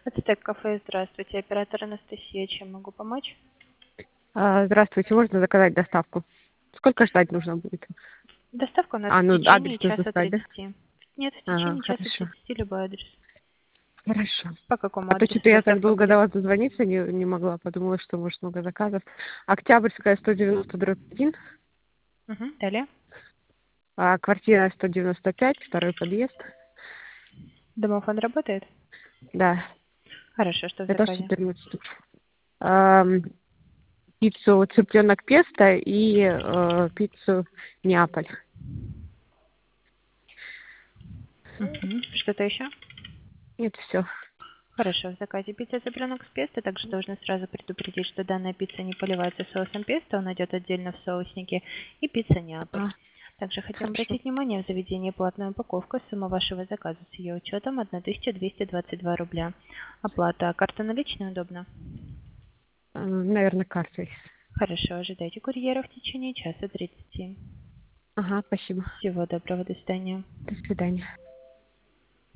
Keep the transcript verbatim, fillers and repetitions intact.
Ацтек кафе, здравствуйте. Оператор Анастасия, чем могу помочь? А, Здравствуйте, можно заказать доставку? Сколько ждать нужно будет? Доставка у нас А, в ну течение адрес нужно часа сказать, да? тридцати. Нет, в Ага, течение часа хорошо. тридцати любой адрес. Хорошо. По какому А то адресу что-то я так доставка долго до будет? вас дозвониться не, не могла, подумала, что может много заказов. Октябрьская сто девяносто дробь один, Угу. Далее. а квартира сто девяносто пять, второй подъезд. Домофон работает? Да, Хорошо, что в это заказе? четырнадцать штук. Ам, пиццу цыпленок песто и э, пиццу Неаполь. Угу. Что-то еще? Это все. Хорошо, в заказе пицца цыпленок с песто. Также должны сразу предупредить, что данная пицца не поливается соусом песто, он идет отдельно в соуснике. И пицца Неаполь. А, Также хотим хорошо. обратить внимание, в заведении платная упаковка, сумма вашего заказа с ее учетом тысяча двести двадцать два рубля. Оплата. Карта наличная удобно? А, наверное, картой. Хорошо, ожидайте курьера в течение часа тридцати. Ага, спасибо. Всего доброго, до свидания. До свидания.